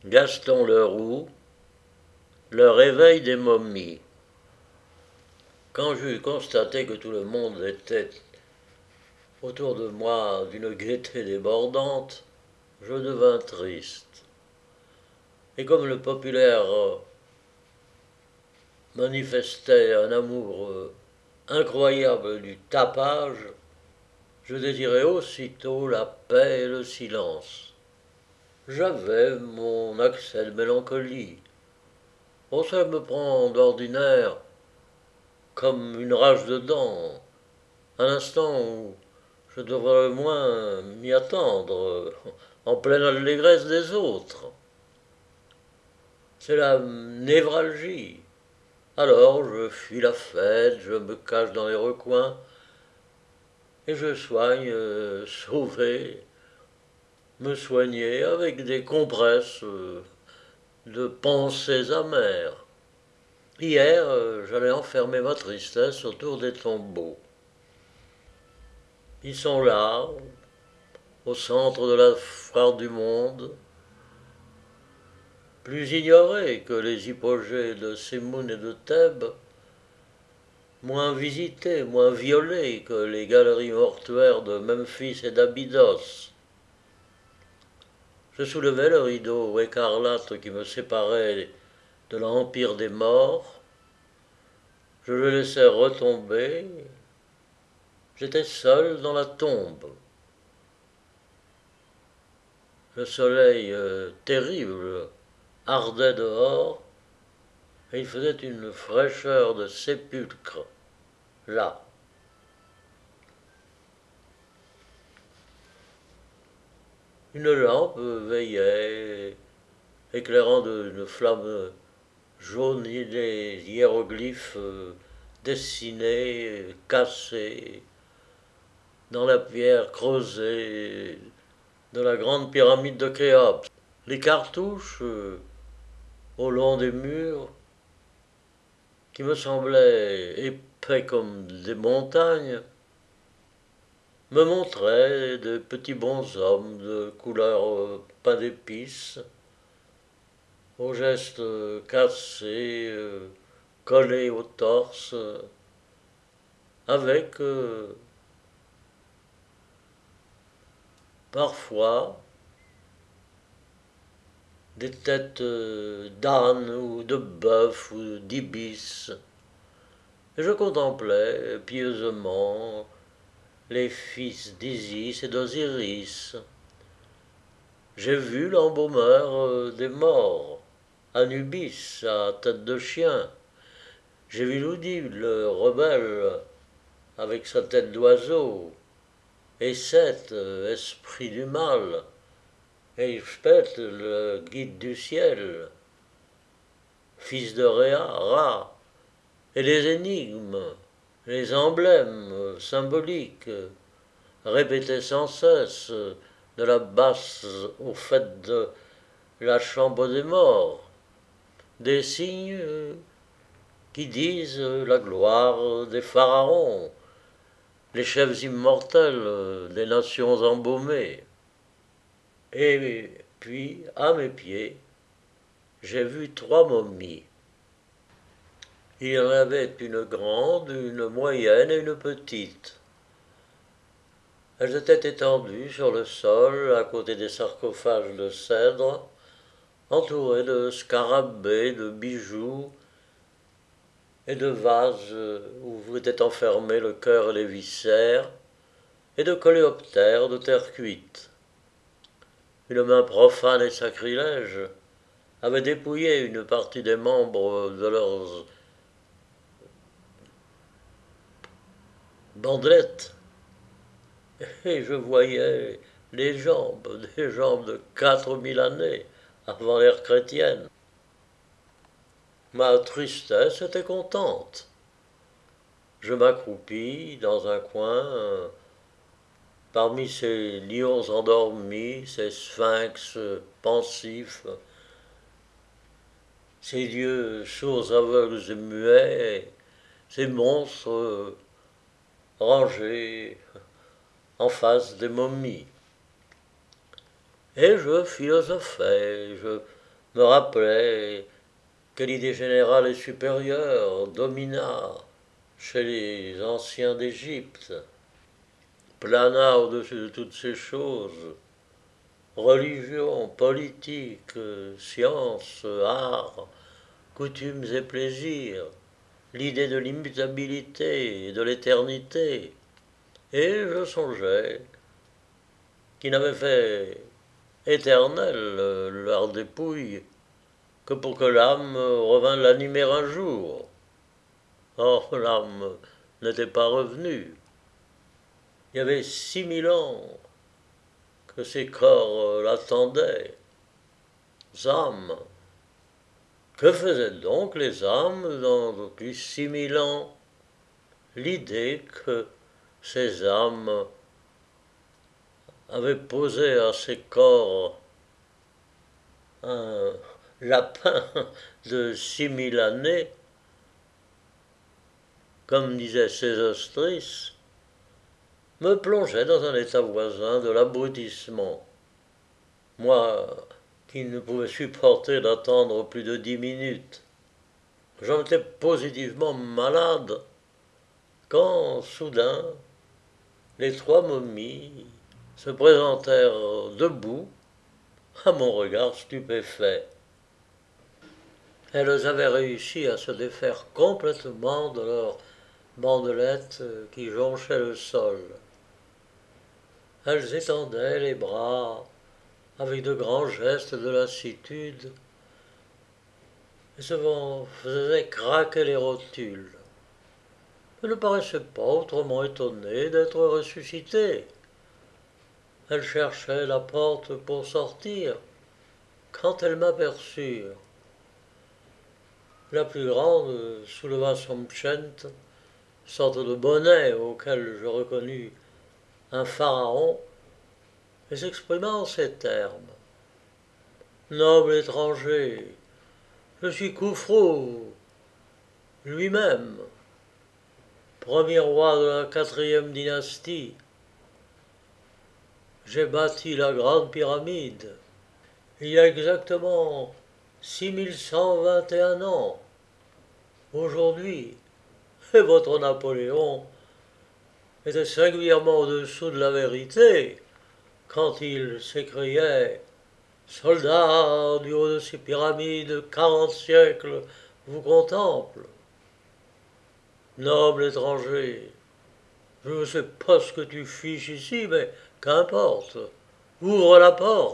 Gaston Leroux, le réveil des momies. Quand j'eus constaté que tout le monde était autour de moi d'une gaieté débordante, je devins triste. Et comme le populaire manifestait un amour incroyable du tapage, je désirais aussitôt la paix et le silence. J'avais mon accès de mélancolie. Oh, ça me prend d'ordinaire comme une rage de dents, un instant où je devrais au moins m'y attendre, en pleine allégresse des autres. C'est la névralgie. Alors je fuis la fête, je me cache dans les recoins, et je soigne, sauver, me soigner avec des compresses de pensées amères. Hier, j'allais enfermer ma tristesse autour des tombeaux. Ils sont là, au centre de la foire du monde, plus ignorés que les hypogées de Sémoun et de Thèbes, moins visités, moins violés que les galeries mortuaires de Memphis et d'Abydos. Je soulevai le rideau écarlate qui me séparait de l'empire des morts, je le laissai retomber, j'étais seul dans la tombe. Le soleil terrible ardait dehors, et il faisait une fraîcheur de sépulcre là. Une lampe veillait, éclairant d'une flamme jaune les hiéroglyphes dessinés, cassés, dans la pierre creusée de la grande pyramide de Khéops. Les cartouches au long des murs, qui me semblaient épais comme des montagnes, me montraient de petits bonshommes de couleur pain d'épices, aux gestes cassés, collés au torse, avec parfois des têtes d'âne ou de bœuf ou d'ibis. Et je contemplais pieusement les fils d'Isis et d'Osiris. J'ai vu l'embaumeur des morts, Anubis à tête de chien. J'ai vu Ludi, le rebelle, avec sa tête d'oiseau, et Seth, esprit du mal, et Speth, le guide du ciel, fils de Réa, Ra, et les énigmes, les emblèmes symboliques, répétés sans cesse, de la basse au fait de la chambre des morts, des signes qui disent la gloire des pharaons, les chefs immortels des nations embaumées. Et puis, à mes pieds, j'ai vu 3 momies. Il y en avait une grande, une moyenne et une petite. Elles étaient étendues sur le sol, à côté des sarcophages de cèdre, entourées de scarabées, de bijoux et de vases où étaient enfermés le cœur et les viscères, et de coléoptères de terre cuite. Une main profane et sacrilège avait dépouillé une partie des membres de leurs bandelettes, et je voyais des jambes de 4000 années avant l'ère chrétienne. Ma tristesse était contente. Je m'accroupis dans un coin, parmi ces lions endormis, ces sphinx pensifs, ces dieux sourds, aveugles et muets, ces monstres rangés en face des momies. Et je philosophais, je me rappelait que l'idée générale et supérieure domina chez les anciens d'Égypte, plana au-dessus de toutes ces choses, religion, politique, science, art, coutumes et plaisirs, l'idée de l'immutabilité et de l'éternité, et je songeais qu'ils n'avaient fait éternel leur dépouille que pour que l'âme revînt l'animer un jour. Or l'âme n'était pas revenue. Il y avait 6000 ans que ces corps l'attendaient. Âmes. Que faisaient donc les âmes depuis 6000 ans? L'idée que ces âmes avaient posé à ces corps un lapin de 6000 années, comme disait Sésostris, me plongeait dans un état voisin de l'abrutissement. Moi, qui ne pouvais supporter d'attendre plus de 10 minutes, j'en étais positivement malade, quand soudain les 3 momies se présentèrent debout à mon regard stupéfait. Elles avaient réussi à se défaire complètement de leurs bandelettes qui jonchaient le sol. Elles étendaient les bras avec de grands gestes de lassitude et se faisaient craquer les rotules. Elles ne paraissaient pas autrement étonnées d'être ressuscitées. Elles cherchaient la porte pour sortir quand elles m'aperçurent. La plus grande souleva son pschent, sorte de bonnet auquel je reconnus un pharaon, et s'exprima en ces termes. Noble étranger, je suis Khufrou, lui-même, premier roi de la 4e dynastie. J'ai bâti la grande pyramide il y a exactement 6121 ans. Aujourd'hui, et votre Napoléon était singulièrement au-dessous de la vérité quand il s'écriait « Soldats du haut de ces pyramides, 40 siècles vous contemplent. Noble étranger, je ne sais pas ce que tu fiches ici, mais qu'importe, ouvre la porte. »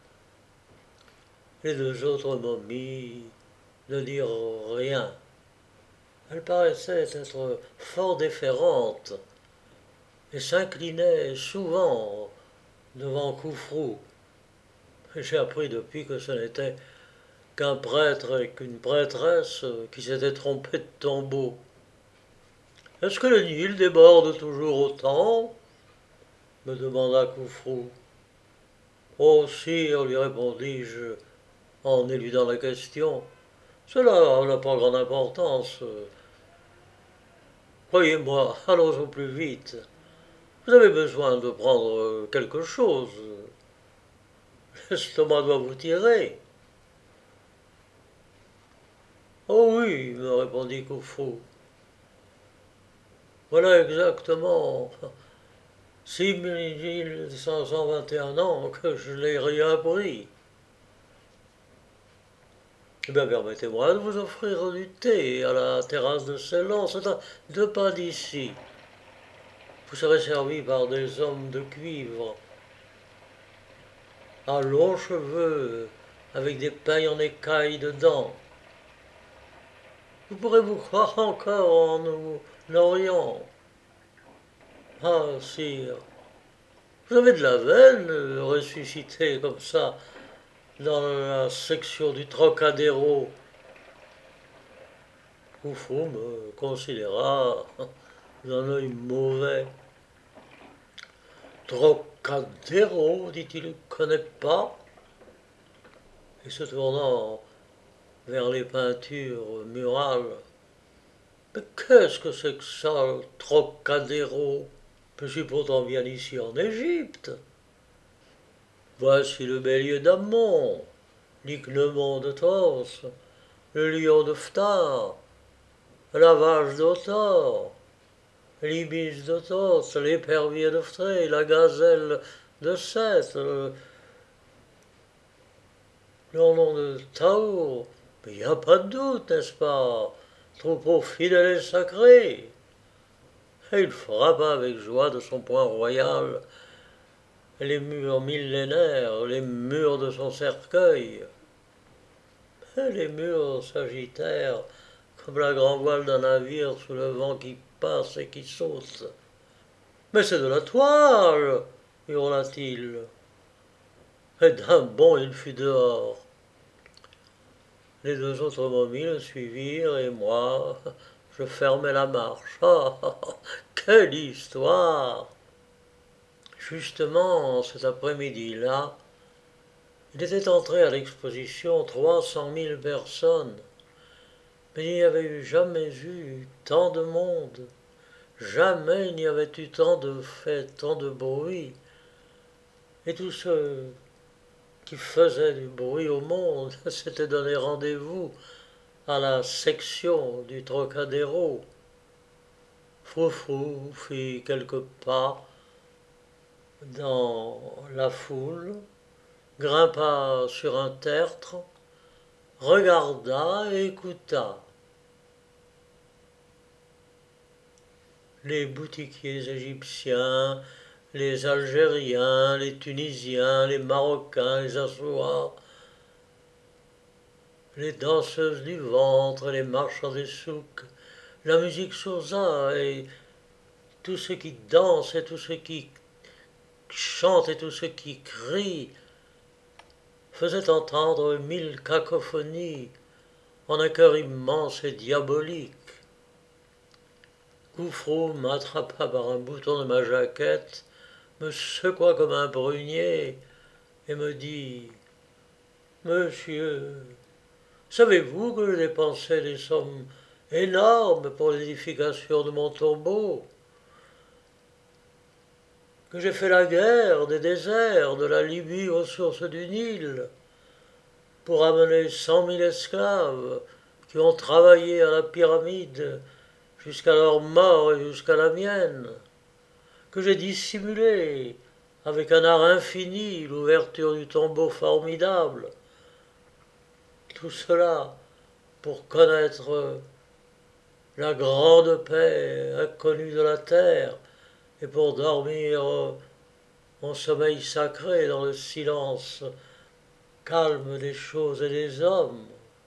Les 2 autres momies ne dirent rien. Elles paraissaient être fort déférentes et s'inclinaient souvent devant Khufrou. J'ai appris depuis que ce n'était qu'un prêtre et qu'une prêtresse qui s'étaient trompés de tombeau. Est-ce que le Nil déborde toujours autant? Me demanda Khufrou. Oh, sire, lui répondis-je en éludant la question. Cela n'a pas grande importance. Croyez-moi, allons au plus vite. Vous avez besoin de prendre quelque chose. L'estomac doit vous tirer. Oh oui, me répondit Khufrou. Voilà exactement 6521 ans que je l'ai réappris. Eh bien, permettez-moi de vous offrir du thé à la terrasse de Ceylan, c'est à 2 pas d'ici. Vous serez servi par des hommes de cuivre, à longs cheveux, avec des pailles en écailles dedans. Vous pourrez vous croire encore en Orient. Ah, sire, vous avez de la veine ressuscité comme ça dans la section du Trocadéro. Khufrou me considéra d'un œil mauvais. Trocadéro, dit-il, ne connaît pas. Et se tournant vers les peintures murales. Mais qu'est-ce que c'est que ça, le Trocadéro? Je suis pourtant bien ici en Égypte. Voici le bélier d'Ammon. l'Icklemont de Tos, le lion de Phtar, la vache d'Autor, l'ibis de Tos, l'épervier de Phtré, la gazelle de Sète, le nom de Taour. Mais il n'y a pas de doute, n'est-ce pas? Troupeau fidèle et sacré. Et il frappa avec joie de son poing royal les murs millénaires, les murs de son cercueil. Et les murs s'agitèrent comme la grand voile d'un navire sous le vent qui passe et qui saute. Mais c'est de la toile, hurla-t-il. Et d'un bond il fut dehors. Les deux autres momies le suivirent et moi, je fermais la marche. Ah, ah, ah, quelle histoire! Justement, cet après-midi-là, il était entré à l'exposition 300 000 personnes, mais il n'y avait jamais eu tant de monde, jamais il n'y avait eu tant de fêtes, tant de bruit, et tous ceux qui faisaient du bruit au monde s'étaient donné rendez-vous à la section du Trocadéro. Froufrou fit quelques pas dans la foule, grimpa sur un tertre, regarda et écouta. Les boutiquiers égyptiens, les Algériens, les Tunisiens, les Marocains, les Azouars, les danseuses du ventre, les marchands des souks, la musique sosa et tous ceux qui dansent et tous ceux qui chantent et tous ceux qui crient faisaient entendre 1000 cacophonies en un chœur immense et diabolique. Gouffrou m'attrapa par un bouton de ma jaquette, me secoua comme un brunier et me dit « Monsieur, savez-vous que j'ai dépensé des sommes énormes pour l'édification de mon tombeau, que j'ai fait la guerre des déserts, de la Libye aux sources du Nil, pour amener 100 000 esclaves qui ont travaillé à la pyramide jusqu'à leur mort et jusqu'à la mienne, que j'ai dissimulé avec un art infini l'ouverture du tombeau formidable. Tout cela pour connaître la grande paix inconnue de la terre et pour dormir mon sommeil sacré dans le silence calme des choses et des hommes.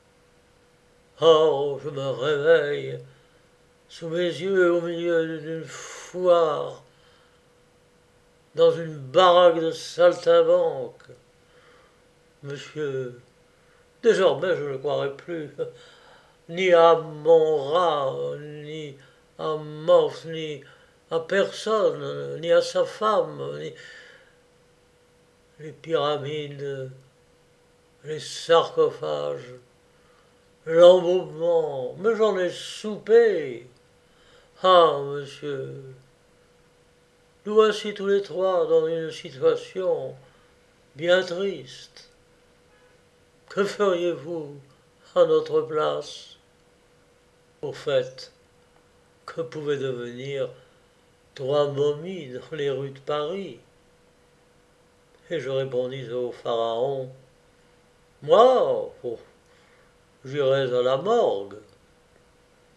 Oh, je me réveille sous mes yeux au milieu d'une foire, dans une baraque de saltimbanque. Monsieur, désormais je ne croirai plus ni à mon rat, ni à Morse, ni à personne, ni à sa femme, ni les pyramides, les sarcophages, l'embaumement, mais j'en ai soupé. Ah, monsieur, nous voici tous les trois dans une situation bien triste. Que feriez-vous à notre place? Au fait, que pouvaient devenir 3 momies dans les rues de Paris? Et je répondis au pharaon, moi, oh, j'irais à la morgue.